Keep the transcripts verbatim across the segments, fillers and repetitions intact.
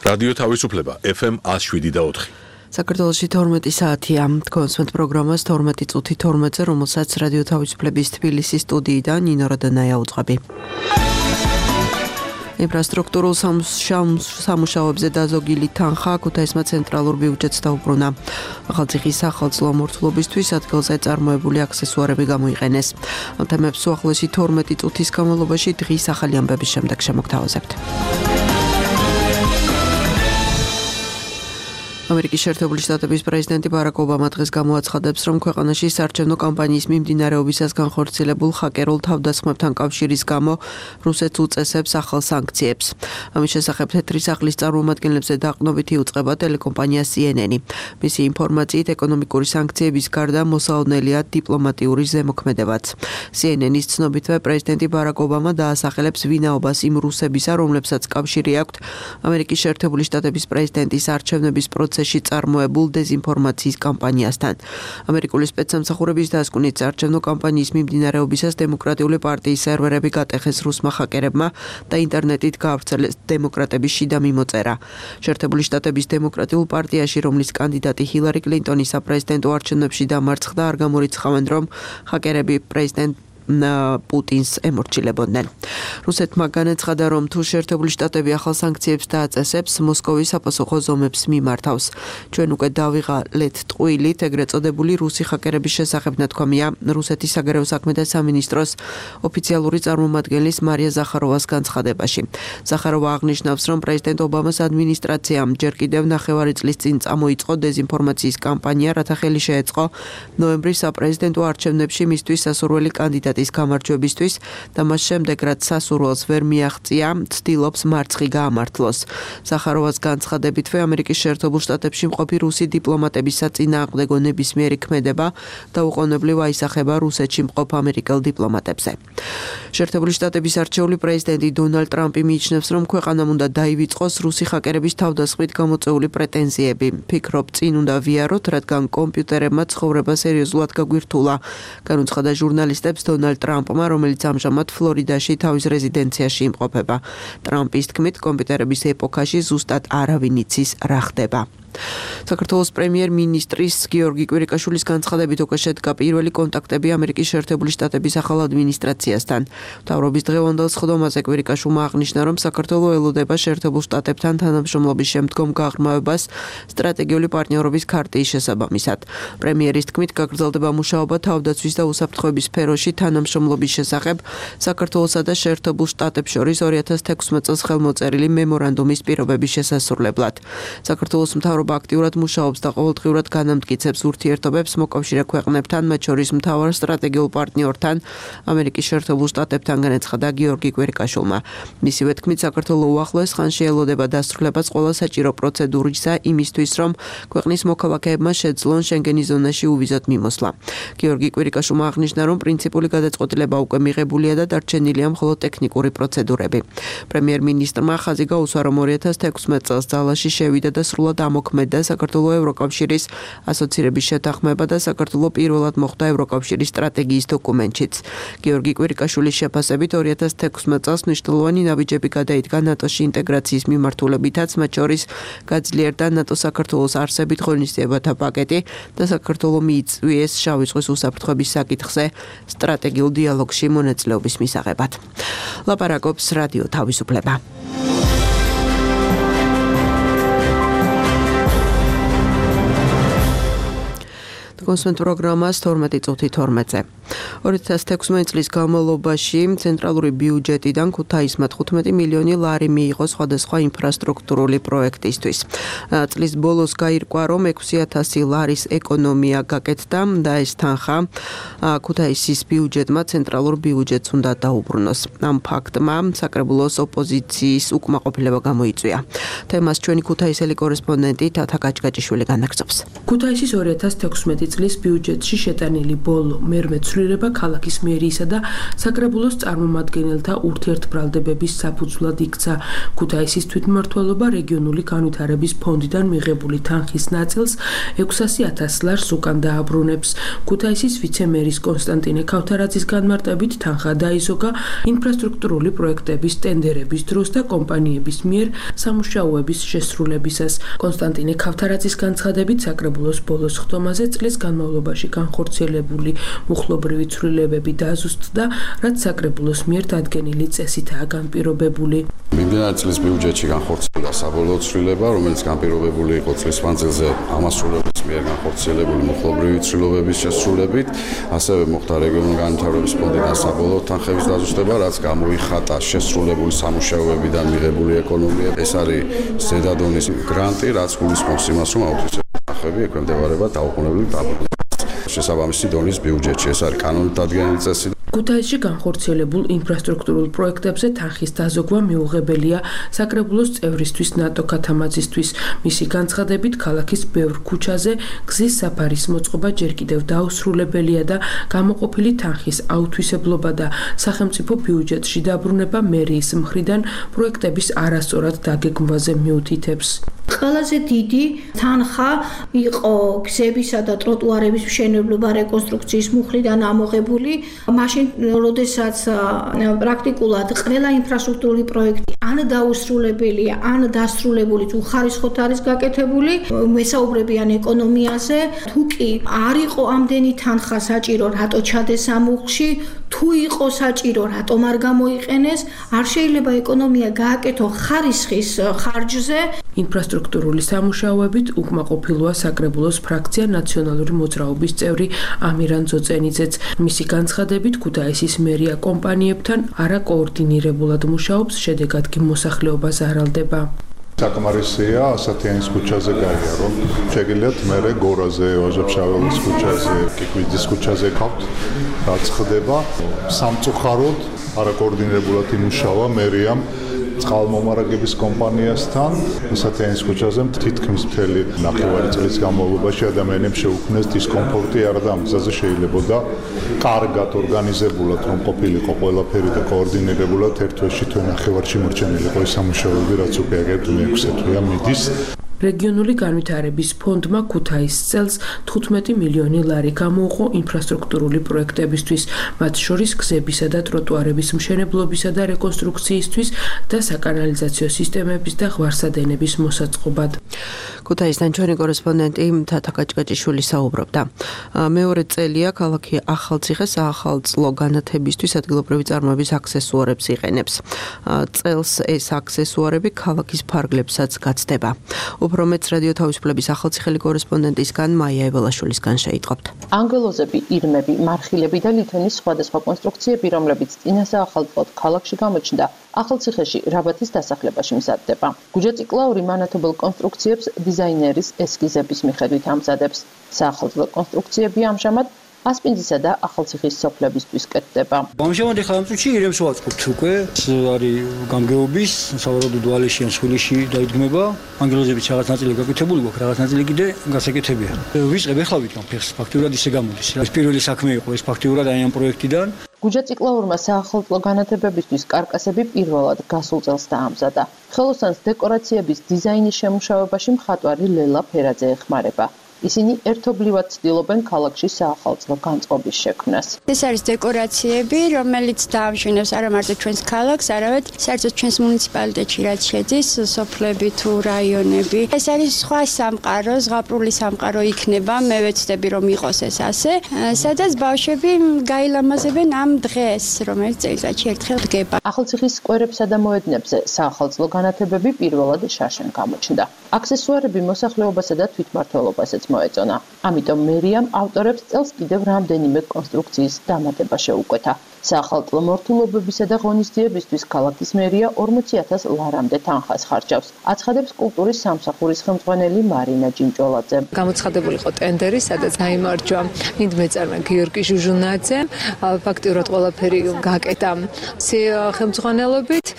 რადიო თავისუფლება ეფ ემ one oh seven და four. საქართველოში თორმეტი საათია. კონსვენთ პროგრამას თორმეტი წუთი თორმეტზე, რომელსაც რადიო თავისუფლების თბილისის სტუდიიდან ნინო როდანაია უწყები. ინფრასტრუქტურულ სამუშაოებზე დაზოგილი თანხა ქუთაისმა ცენტრალურ ბიუჯეტს დაუბრუნა. ახალციხის სახელმწიფო მმართველობისთვის ადგილზე წარმოებული აქსესუარები გამოიყენეს. ამ თემებს უახლოესი თორმეტი წუთის განმავლობაში დღის ახალი ამბების შემდეგ შემოგთავაზებთ. ამერიკის შეერთებული შტატების პრეზიდენტი ბარაკ ობამა დღეს გამოაცხადებს, რომ ქვეყანაში საარჩევნო კამპანიის მიმდინარეობისას განხორციელებულ ჰაკერულ თავდასხმებთან კავშირის გამო რუსეთს უწესებს ახალ სანქციებს. ამის შესახებ თეთრი სახლის წარმომადგენლებზე დაყრდნობით იუწყება ტელეკომპანია სი ენ ენი. მისი ინფორმაციით, ეკონომიკური სანქციების გარდა მოსალოდნელია დიპლომატიური ზემოქმედებაც. სი ენ ენის ცნობითვე პრეზიდენტი ბარაკ ობამა დაასახელებს ვინაობას იმ რუსებისა, რომლებსაც კავშირი აქვთ ამერიკის შეერთებული შტატების პრეზიდენტის არჩევნების პროცესში წარმოებულ დეზინფორმაციის კამპანიასთან. ამერიკული სპეცსამსახურების დასკვნით საარჩევნო კამპანიის მიმდინარეობისას დემოკრატიული პარტიის სერვერები გატეხეს რუსმა ჰაკერებმა და ინტერნეტით გაავრცელეს დემოკრატების შიდა მიმოწერა. შეერთებული შტატების დემოკრატიულ პარტიაში, რომლის კანდიდატი ჰილარი კლინტონი საპრეზიდენტო არჩევნებში დამარცხდა, არ გამორიცხავენ, რომ ჰაკერები პრეზიდენტ პუტინს ემორჩილებოდნენ. რუსეთმა განაცხადა, რომ თუ შეერთებული შტატები ახალ სანქციებს დააწესებს, მოსკოვი საპასუხო ზომებს მიმართავს. ჩვენ უკვე დავიღალეთ ტყუილით ეგრეთ წოდებული რუსი ჰაკერების შესახებ ნათქვამია რუსეთის საგარეო საქმეთა სამინისტროს ოფიციალური წარმომადგენლის მარია ზახაროვას განცხადებაში. ზახაროვა აღნიშნავს, რომ პრეზიდენტ ობამას ადმინისტრაციამ ჯერ კიდევ ნახევარი წლის წინ წამოიწყო დეზინფორმაციის კამპანია, რათა ხელი შეეწყო ნოემბრის საპრეზიდენტო არჩევნებში მისთვის სასურველი კანდიდატი გამარჯვებისთვის და მას შემდეგ, რაც სასურველს ვერ მიაღწია, ცდილობს მარცხი გაამართლოს. ზახაროვას განცხადებითვე ამერიკის შეერთებულ შტატებში მყოფი რუსი დიპლომატების საწინააღმდეგო ნებისმიერი ქმედება დაუყოვნებლივ აისახება რუსეთში მყოფ ამერიკელ დიპლომატებზე. შეერთებული შტატების არჩეული პრეზიდენტი დონალდ ტრამპი მიიჩნევს, რომ ქვეყანამ უნდა დაივიწყოს რუსი ჰაკერების თავდასხმით გამოწვეული პრეტენზიები. ფიქრობ, წინ უნდა ვიაროთ, რადგან კომპიუტერებმა ცხოვრება სერიოზულად გაგვირთულა. განუცხადა ჟურნალისტებს დონალდ ტრამპმა, რომელიც ამჟამად ფლორიდაში თავის რეზიდენციაში იმყოფება. ტრამპის თქმით, კომპიუტერების ეპოქაში ზუსტად არავინ იცის რა ხდება. საქართველოს პრემიერ-მინისტრის გიორგი კვირიკაშვილის განცხადებით უკვე შედგა პირველი კონტაქტები ამერიკის შეერთებული შტატების ახალ ადმინისტრაციასთან. მთავრობის დღევანდელ სხდომაზე კვირიკაშვილმა აღნიშნა, რომ საქართველო ელოდება შეერთებულ შტატებთან თანამშრომლობის შემდგომ გაღრმავებას სტრატეგიული პარტნიორობის ქარტიის შესაბამისად. პრემიერის თქმით, გაგრძელდება მუშაობა თავდაცვის და უსაფრთხოების სფეროში თანამშრომლობის შესახებ საქართველოსა და შეერთებულ შტატებს შორის ორი ათას თექვსმეტ წელს ხელმოწერილი მემორანდუმის პირობების შესასრულებლად. საქართველოს მთავრობა აქტიურად მუშაობს და ყოველდღიურად განამტკიცებს ურთიერთობებს მოკავშირე ქვეყნებთან, მათ შორის მთავარ სტრატეგიულ პარტნიორთან, ამერიკის შეერთებულ შტატებთან, განაცხადა გიორგი კვირიკაშვილმა. მისივე თქმით, საქართველო უახლოეს ხანში ელოდება დასრულებას ყველა საჭირო პროცედურისა იმისთვის, რომ ქვეყნის მოქალაქეებმა შეძლონ შენგენის ზონაში უვიზოდ მიმოსვლა. გიორგი კვირიკაშვილმა აღნიშნა, რომ პრინციპული გადაწყვეტილება უკვე მიღებულია და დარჩენილია მხოლოდ ტექნიკური პროცედურები. პრემიერ-მინისტრმა ხაზი გაუსვა, რომ ორი ათას თექვსმეტ წელს ძალაში შევიდა და სრულად მოქმედა საქართველოს ევროკავშირის ასოცირების შეთანხმება და საქართველოს პირველად მოხვდა ევროკავშირის სტრატეგიის დოკუმენტშიც. გიორგი კვირიკაშვილის შეფასებით ორი ათას თექვსმეტ წელს მნიშვნელოვანი ნაბიჯები გადაიდგა ნატოში ინტეგრაციის მიმართულებითაც, მათ შორის გაძლიერდა ნატო-საქართველოს არსებით ღონისძიებათა პაკეტი და საქართველოს მიიწვიეს შავი ზღვის უსაფრთხოების საკითხზე სტრატეგიულ დიალოგში მონაწილეობის მისაღებად. ლაპარაკობს რადიო თავისუფლება. კონსვენთ პროგრამას თორმეტი წუთი თორმეტზე. ორი ათას თექვსმეტ წლის განმავლობაში ცენტრალური ბიუჯეტიდან ქუთაისმა თხუთმეტი მილიონი ლარი მიიღო სხვადასხვა ინფრასტრუქტურული პროექტისთვის. წლის ბოლოს გაირკვა, რომ ექვსი ათასი ლარის ეკონომია გაკეთდა და ეს თანხა ქუთაისის ბიუჯეტმა ცენტრალურ ბიუჯეტს უნდა დაუბრუნოს. ამ ფაქტმა საკრებულოს ოპოზიციის უკმაყოფილება გამოიწვია. თემას ჩვენი ქუთაისელი კორესპონდენტი თათა გაჭგაჭიშვილი განაგრძობს. ქუთაისის ორი ათას თექვსმეტი წლის ბიუჯეტში შეტანილი ბოლო მერვე ცვლილება ქალაქის მერიისა და საკრებულოს წარმომადგენელთა ურთიერთბრალდებების საფუძვლად იქცა. ქუთაისის თვითმმართველობა რეგიონული განვითარების ფონდიდან მიღებული თანხის ნაწილს ექვსასი ათას ლარს უკან დააბრუნებს. ქუთაისის ვიცემერის კონსტანტინე ქავთარაძის განმარტებით თანხა დაიზოგა ინფრასტრუქტურული პროექტების ტენდერების დროს და კომპანიების მიერ სამუშაოების შესრულებისას. კონსტანტინე ქავთარაძის განცხადებით საკრებულოს ბოლოს ხდომაზე წლის განმავლობაში განხორციელებული მუხლობრივი ცვლილებები დაზუსტდა, რაც საკრებულოს მიერ დადგენილი წესითაა განპირობებული. მიმდინარე წლის ბიუჯეტში განხორციელდა საბოლოო ცვლილება, რომელიც განპირობებული იყო წლის მანძილზე ამასრულებლის მიერ განხორციელებული მუხლობრივი ცვლილებების შესრულებით, ასევე მოხდა რეგიონული განვითარების ფონდიდან საბოლოო თანხების დაზუსტება, რაც გამოიხატა შესრულებული სამუშაოებიდან მიღებული ეკონომია. ეს არის ზედადონის გრანტი, რაც გულისხმობს იმას, რომ აუთვისებული თანხები ექვემდებარება დაუყოვნებლივ დაბრუნებას შესაბამისი დონის ბიუჯეტში. ეს არის კანონით დადგენილი წესი. ქუთაისში განხორციელებულ ინფრასტრუქტურულ პროექტებზე თანხის დაზოგვა მიუღებელია საკრებულოს წევრისთვის ნატო ქათამაძისთვის. მისი განცხადებით, ქალაქის ბევრ ქუჩაზე გზის საფარის მოწყობა ჯერ კიდევ დაუსრულებელია და გამოყოფილი თანხის აუთვისებლობა და სახელმწიფო ბიუჯეტში დაბრუნება მერიის მხრიდან პროექტების არასწორად დაგეგმვაზე მიუთითებს. ყველაზე დიდი თანხა იყო გზებისა და ტროტუარების მშენებლობა რეკონსტრუქციის მუხლიდან ამოღებული. მაშინ, როდესაც პრაქტიკულად ყველა ინფრასტრუქტურული პროექტი ან დაუსრულებელია, ან დასრულებული თუ ხარისხოთ არის გაკეთებული, მესაუბრებიან ეკონომიაზე. თუ კი არ იყო ამდენი თანხა საჭირო, რატო ჩადეს ამ მუხლში, თუ იყო საჭირო, რატომ არ გამოიყენეს, არ შეიძლება ეკონომია გააკეთო ხარისხის ხარჯზე. ინფრასტრუქტურული სამუშაოებით უკმაყოფილოა საკრებულოს ფრაქცია ნაციონალური მოძრაობის წევრი ამირან ძოწენიძეც. მისი განცხადებით, ქუთაისის მერია კომპანიებთან არაკოორდინირებულად მუშაობს, შედეგად კი მოსახლეობა ზარალდება. საკმარისია ასათიანის ქუჩაზე გაია, რომ შეგიძლიათ მერე გორაზე, ვაჟა-ფშაველის ქუჩაზე, კიკვიძის ქუჩაზე გქავთ, რაც ხდება. სამწუხაროდ არაკოორდინირებულად იმუშავა მერიამ წყალმომარაგების კომპანიასთან. ასათიანის ქუჩაზე თითქმის მთელი ნახევარი წლის განმავლობაში ადამიანებს შეუქმნეს დისკომფორტი, არა და ამ გზაზე შეიძლებოდა კარგად ორგანიზებულად რომ ყოფილიყო ყველაფერი და კოორდინირებულად ერთ თვეში თუ ნახევარში მორჩენილიყო ეს სამუშაოები, რაც უკვე აგერ მეექვსე თვეა მიდის. რეგიონული განვითარების ფონდმა ქუთაისს წელს თხუთმეტი მილიონი ლარი გამოუყო ინფრასტრუქტურული პროექტებისთვის, მათ შორის გზებისა და ტროტუარების მშენებლობისა და რეკონსტრუქციისთვის და საკანალიზაციო სისტემების და ღვარსადენების მოსაწყობად. ქუთაისთან ჩვენი კორესპონდენტი თათა კაჭკაჭიშვილი საუბრობდა. მეორე წელია ქალაქი ახალციხე საახალწლო განათებისთვის ადგილობრივი წარმოების აქსესუარებს იყენებს. წელს ეს აქსესუარები ქალაქის ფარგლებსაც გაცდება. უფრო მეც რადიო თავისუფლების ახალციხელი კორესპონდენტისგან მაია ეველაშვილისგან შეიტყობთ. ანგელოზები, ირმები, მარხილები და ლითონის სხვადასხვა კონსტრუქციები, რომლებიც წინასაახალწლოდ ქალაქში გამოჩნდა, ახალციხეში რაბათის დასახლებაში მზადდება. გუჯაწიკლაური მანათობელ კონსტრუქციებს დიზაინერის ესკიზების მიხედვით ამზადებს. საახალწლო კონსტრუქციები ამჟამად ასპინძისა და ახალციხის სოფლებისთვის კეთდება. ამჟამად ახლა ამ წუთში ირემს ვაწყობთ უკვე. ეს არის გამგეობის, სავარაუდოდ ვალეში ან სხვილიში დაიდგმება. ანგელოზების რაღაც ნაწილი გაკეთებული გვაქვს, რაღაც ნაწილი კიდე გასაკეთებია. ვიწყებ ახლა ვიტყობ ფეხს, ფაქტიურად ისე გამოდის. ეს პირველი საქმე იყო, ეს ფაქტიურად აი ამ პროექტიდან. გუჯაწიკლაურმა საახალწლო განათებებისთვის კარკასები პირველად გასულ წელს დაამზადა. ხელოსანს დეკორაციების დიზაინის შემუშავებაში მხატვარი ლელა ფერაძე ეხმარება. ისინი ერთობლივად ცდილობენ ქალაქში საახალწლო განწყობის შექმნას. ეს არის დეკორაციები, რომელიც დაამშვენებს არა მარტო ჩვენს ქალაქს, არამედ საერთოდ ჩვენს მუნიციპალიტეტში რაც შედის, სოფლები თუ რაიონები. ეს არის სხვა სამყარო, ზღაპრული სამყარო იქნება, მე ვეცდები რომ იყოს ეს ასე, სადაც ბავშვები გაილამაზებენ ამ დღეს, რომელიც წელიწადში ერთხელ დგება. ახალციხის სკვერებსა და მოედნებზე საახალწლო განათებები პირველად შაშენ გამოჩნდა. აქსესუარები მოსახლეობასა და თვითმმართველობასაც მოეწონა. ამიტომ მერიამ ავტორებს წელს კიდევ რამდენიმე კონსტრუქციის დამატება შეუკვეთა. საახალწლო მორთულობებისა და ღონისძიებისთვის ქალაქის მერია ორმოცი ათას ლარამდე თანხას ხარჯავს. აცხადებს კულტურის სამსახურის ხელმძღვანელი მარინა ჯინჭოლაძე. გამოცხადებული იყო ტენდერი, სადაც გაიმარჯვა მიდმეწარმა გიორგი ჟუჟუნაძე. ფაქტიურად ყველაფერი გაკეთა ხელმძღვანელობით.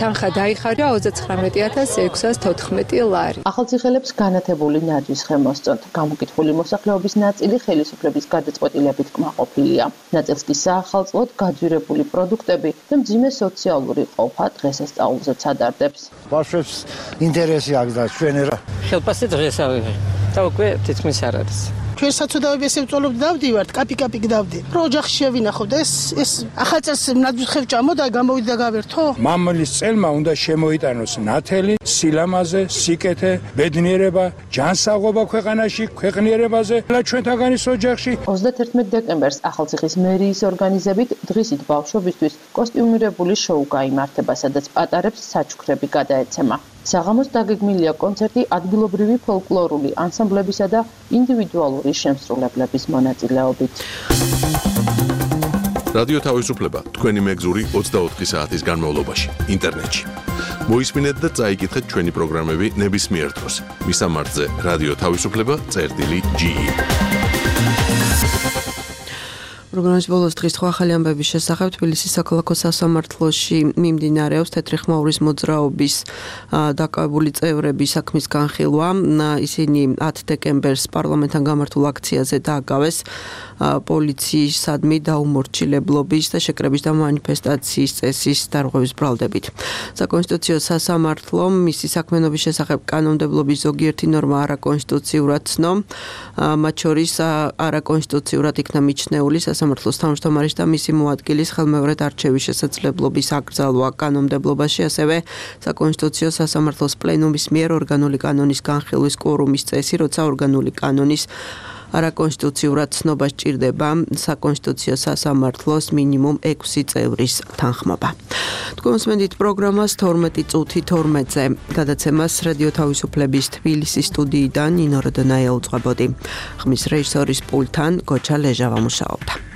თანხა დაიხარჯა ოცდათხრამეტი ათას ექვსას თოთხმეტი ლარი. ახალციხელებს განათებული ნაძვის ხე მოსწონთ. გამოკითხული მოსახლეობის ნაწილი ხელისუფლების გადაწყვეტილებით კმაყოფილია. ნაწილს კი საახალწლოდ გაძვირებული პროდუქტები და მძიმე სოციალური ყოფა დღესასწაულზე ცადარდებს. ბავშვებს ინტერესი აქვს და ჩვენ ხელფასი დღესავე და უკვე თითქმის არ არის. ჩვენ საცოდავებას ევწოლობთ დავდივართ, კაპი-კაპი გდავდი. რო ოჯახში შევინახოთ, ეს ეს ახალწელს ნაძვის ხე ვჭამო და გამოვიდა და გავერთო. მამლის წელმა უნდა შემოიტანოს ნათელი, სილამაზე, სიკეთე, ბედნიერება, ჯანსაღობა ქვეყანაში, ქვეყნიერებაზე და ჩვენთაგანის ოჯახში. ოცდაათერთმეტი დეკემბერს ახალციხის მერიის ორგანიზებით დღისით ბავშვებისთვის კოსტიუმირებული შოუ გაიმართება, სადაც პატარებს საჩუქრები გადაეცემა. საღამოს დაგეგმილია კონცერტი ადგილობრივი ფოლკლორული ანსამბლებისა და ინდივიდუალური შემსრულებლების მონაწილეობით. რადიო თავისუფლება თქვენი მეგზური ოცდაოთხი საათის განმავლობაში ინტერნეტში. მოისმინეთ და წაიკითხეთ ჩვენი პროგრამები ნებისმიერ დროს. მისამართზე რადიო თავისუფლება წერტილი ჯი. პროგრამის ბოლოს დღის სხვა ახალი ამბების შესახებ თბილისის საქალაქო სასამართლოში მიმდინარეობს თეთრი ხმაურის მოძრაობის დაკავებული წევრების საქმის განხილვა. ისინი ათი დეკემბერს პარლამენტთან გამართულ აქციაზე დააგავეს პოლიციისადმი დაუმორჩილებლობის და შეკრების და მანიფესტაციის წესის დარღვევის ბრალდებით. საკონსტიტუციო სასამართლომ მისი საქმიანობის შესახებ კანონმდებლობის ზოგიერთი ნორმა არაკონსტიტუციურად ცნო, მათ შორის არაკონსტიტუციურად იქნა მიჩნეული სასამართლოს თავმჯდომარის და მისი მოადგილის ხელმეორედ არჩევის შესაძლებლობის აკრძალვა კანონმდებლობაში, ასევე საკონსტიტუციო სასამართლოს პლენუმის მიერ ორგანული კანონის განხილვის კვორუმის წესი, როცა ორგანული კანონის არაკონსტიტუციურად ცნობა სჭირდება საკონსტიტუციო სასამართლოს მინიმუმ ექვსი წევრის თანხმობა. თქვენ მოსმენთ პროგრამას თორმეტი წუთი თორმეტზე. გადაცემას რადიო თავისუფლების თბილისის სტუდიიდან ნინო როდონაია უძღვებოდი. ხმის რეჟისორის პულტთან გოჩა ლეჟავა მუშაობდა.